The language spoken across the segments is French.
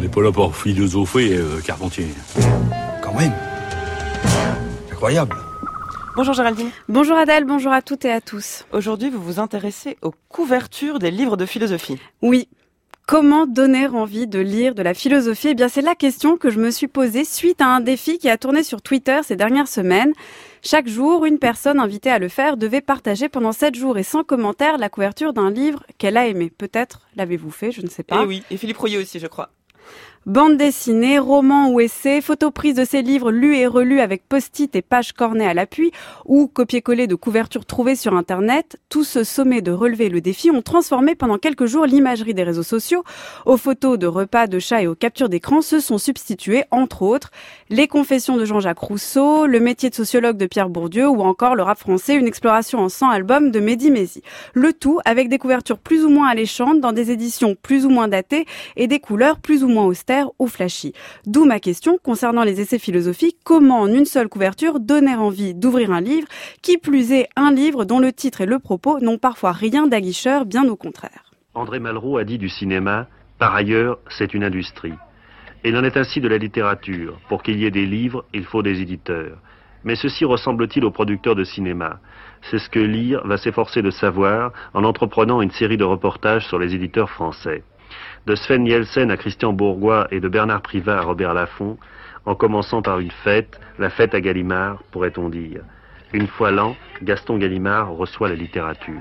n'est pas là pour philosopher, Carpentier. Quand même. Incroyable. Bonjour Géraldine. Bonjour Adèle, bonjour à toutes et à tous. Aujourd'hui, vous vous intéressez aux couvertures des livres de philosophie. Oui. Comment donner envie de lire de la philosophie ? Eh bien, c'est la question que je me suis posée suite à un défi qui a tourné sur Twitter ces dernières semaines. Chaque jour, une personne invitée à le faire devait partager pendant 7 jours et sans commentaire la couverture d'un livre qu'elle a aimé. Peut-être l'avez-vous fait, je ne sais pas. Eh oui, et Philippe Royer aussi, je crois. Bande dessinée, romans ou essais, photos prises de ces livres lus et relus avec post-it et pages cornées à l'appui, ou copier-coller de couvertures trouvées sur Internet, tout ce sommet de relever le défi ont transformé pendant quelques jours l'imagerie des réseaux sociaux. Aux photos de repas, de chats et aux captures d'écran se sont substituées, entre autres, les confessions de Jean-Jacques Rousseau, le métier de sociologue de Pierre Bourdieu ou encore le rap français, une exploration en 100 albums de Mehdi Maizi. Le tout avec des couvertures plus ou moins alléchantes dans des éditions plus ou moins datées et des couleurs plus ou moins austères ou flashy. D'où ma question concernant les essais philosophiques, comment en une seule couverture donner envie d'ouvrir un livre, qui plus est un livre dont le titre et le propos n'ont parfois rien d'aguicheur, bien au contraire. André Malraux a dit du cinéma, par ailleurs, c'est une industrie. Et il en est ainsi de la littérature. Pour qu'il y ait des livres, il faut des éditeurs. Mais ceci ressemble-t-il aux producteurs de cinéma ? C'est ce que Lire va s'efforcer de savoir en entreprenant une série de reportages sur les éditeurs français. De Sven Nielsen à Christian Bourgois et de Bernard Privat à Robert Laffont, en commençant par une fête, la fête à Gallimard, pourrait-on dire. Une fois l'an, Gaston Gallimard reçoit la littérature.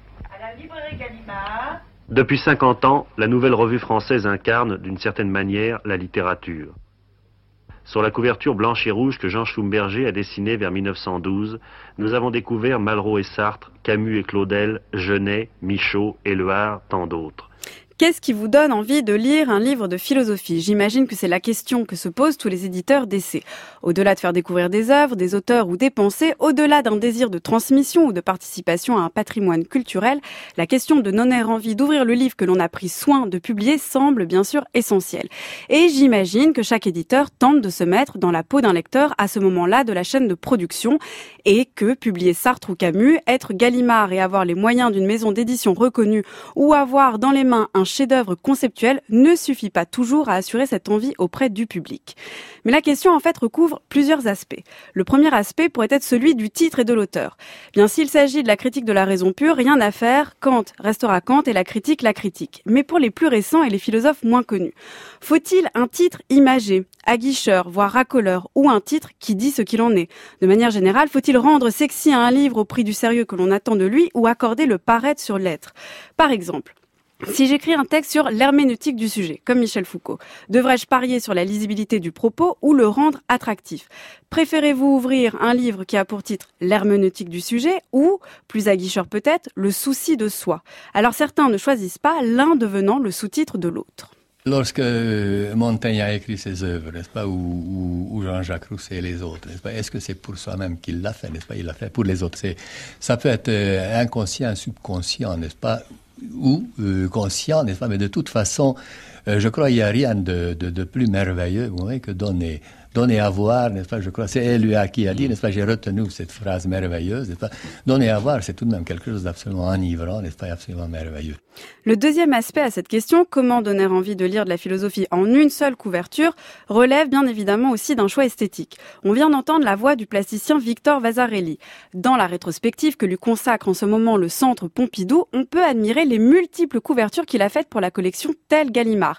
À la librairie Gallimard. Depuis 50 ans, la Nouvelle Revue Française incarne, d'une certaine manière, la littérature. Sur la couverture blanche et rouge que Jean Schlumberger a dessinée vers 1912, nous avons découvert Malraux et Sartre, Camus et Claudel, Genet, Michaud, Éluard, tant d'autres. Qu'est-ce qui vous donne envie de lire un livre de philosophie ? J'imagine que c'est la question que se posent tous les éditeurs d'essais. Au-delà de faire découvrir des œuvres, des auteurs ou des pensées, au-delà d'un désir de transmission ou de participation à un patrimoine culturel, la question de donner envie d'ouvrir le livre que l'on a pris soin de publier semble bien sûr essentielle. Et j'imagine que chaque éditeur tente de se mettre dans la peau d'un lecteur à ce moment-là de la chaîne de production et que publier Sartre ou Camus, être Gallimard et avoir les moyens d'une maison d'édition reconnue ou avoir dans les mains un chef-d'œuvre conceptuel ne suffit pas toujours à assurer cette envie auprès du public. Mais la question en fait recouvre plusieurs aspects. Le premier aspect pourrait être celui du titre et de l'auteur. Bien s'il s'agit de la critique de la raison pure, rien à faire, Kant restera Kant et la critique. Mais pour les plus récents et les philosophes moins connus, faut-il un titre imagé, aguicheur, voire racoleur, ou un titre qui dit ce qu'il en est ? De manière générale, faut-il rendre sexy à un livre au prix du sérieux que l'on attend de lui ou accorder le paraître sur l'être ? Par exemple, si j'écris un texte sur l'herméneutique du sujet, comme Michel Foucault, devrais-je parier sur la lisibilité du propos ou le rendre attractif ? Préférez-vous ouvrir un livre qui a pour titre l'herméneutique du sujet ou, plus aguicheur peut-être, le souci de soi ? Alors certains ne choisissent pas, l'un devenant le sous-titre de l'autre. Lorsque Montaigne a écrit ses œuvres, n'est-ce pas, ou Jean-Jacques Rousseau et les autres, n'est-ce pas, est-ce que c'est pour soi-même qu'il l'a fait, n'est-ce pas, il l'a fait pour les autres. Ça peut être inconscient, subconscient, n'est-ce pas, ou conscient, n'est-ce pas, mais de toute façon, je crois qu'il n'y a rien de plus merveilleux, vous voyez, que donner à voir, n'est-ce pas, je crois, c'est Éluard qui a dit, n'est-ce pas, j'ai retenu cette phrase merveilleuse, n'est-ce pas, donner à voir, c'est tout de même quelque chose d'absolument enivrant, n'est-ce pas, absolument merveilleux. Le deuxième aspect à cette question, comment donner envie de lire de la philosophie en une seule couverture, relève bien évidemment aussi d'un choix esthétique. On vient d'entendre la voix du plasticien Victor Vasarely. Dans la rétrospective que lui consacre en ce moment le Centre Pompidou, on peut admirer les multiples couvertures qu'il a faites pour la collection Tel Gallimard.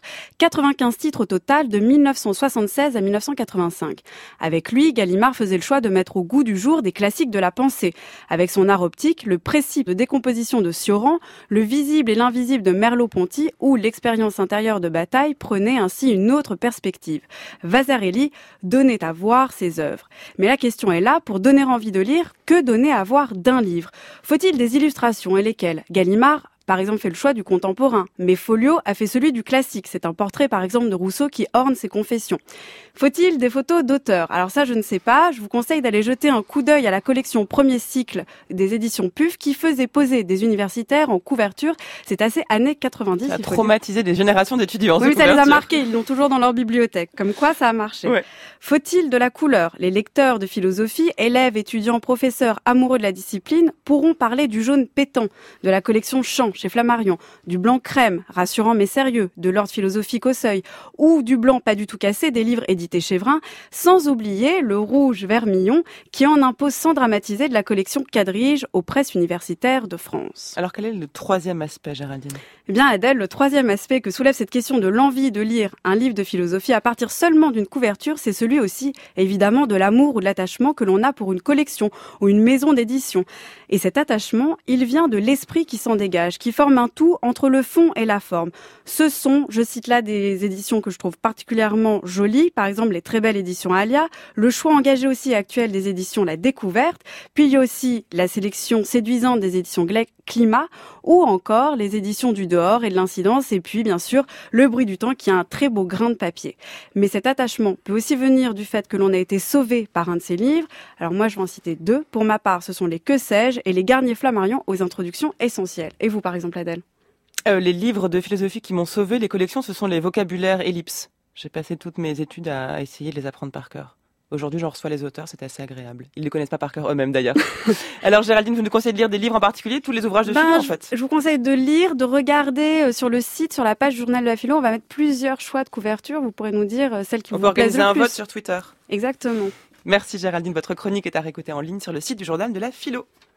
95 titres au total de 1976 à 1985. Avec lui, Gallimard faisait le choix de mettre au goût du jour des classiques de la pensée. Avec son art optique, le précis de décomposition de Sioran, le visible et l'invisible de Merleau-Ponty ou l'expérience intérieure de Bataille prenait ainsi une autre perspective. Vasarely donnait à voir ses œuvres. Mais la question est là, pour donner envie de lire, que donner à voir d'un livre ? Faut-il des illustrations et lesquelles ? Gallimard par exemple, fait le choix du contemporain. Mais Folio a fait celui du classique. C'est un portrait, par exemple, de Rousseau qui orne ses confessions. Faut-il des photos d'auteurs ? Alors ça, je ne sais pas. Je vous conseille d'aller jeter un coup d'œil à la collection Premier Cycle des éditions PUF qui faisait poser des universitaires en couverture. C'est assez années 90. Ça a traumatisé des générations d'étudiants. Oui, ça les a marqués. Ils l'ont toujours dans leur bibliothèque. Comme quoi, ça a marché. Ouais. Faut-il de la couleur ? Les lecteurs de philosophie, élèves, étudiants, professeurs, amoureux de la discipline, pourront parler du jaune pétant de la collection Champ. chez Flammarion, du blanc crème, rassurant mais sérieux, de l'ordre philosophique au seuil, ou du blanc pas du tout cassé des livres édités chez Vrin, sans oublier le rouge vermillon qui en impose sans dramatiser de la collection Quadrige aux presses universitaires de France. Alors quel est le troisième aspect, Géraldine ? Eh bien, Adèle, le troisième aspect que soulève cette question de l'envie de lire un livre de philosophie à partir seulement d'une couverture, c'est celui aussi, évidemment, de l'amour ou de l'attachement que l'on a pour une collection ou une maison d'édition. Et cet attachement, il vient de l'esprit qui s'en dégage, qui forme un tout entre le fond et la forme. Ce sont, je cite là des éditions que je trouve particulièrement jolies, par exemple les très belles éditions Alia, le choix engagé aussi et actuel des éditions La Découverte, puis il y a aussi la sélection séduisante des éditions Climat, ou encore les éditions du dehors et de l'incidence, et puis bien sûr le bruit du temps qui a un très beau grain de papier. Mais cet attachement peut aussi venir du fait que l'on a été sauvé par un de ces livres. Alors moi je vais en citer deux. Pour ma part, ce sont les Que sais-je et les Garnier Flammarion aux introductions essentielles. Et vous par exemple, Adèle ? Les livres de philosophie qui m'ont sauvé, les collections, ce sont les vocabulaires ellipses. J'ai passé toutes mes études à essayer de les apprendre par cœur. Aujourd'hui, j'en reçois les auteurs, c'est assez agréable. Ils ne les connaissent pas par cœur eux-mêmes, d'ailleurs. Alors, Géraldine, vous nous conseillez de lire des livres en particulier, tous les ouvrages de philo, en fait. Je vous conseille de lire, de regarder sur le site, sur la page du Journal de la Philo. On va mettre plusieurs choix de couverture. Vous pourrez nous dire celles qui vous plaisent le plus. On peut organiser un vote sur Twitter. Exactement. Merci, Géraldine. Votre chronique est à réécouter en ligne sur le site du Journal de la Philo.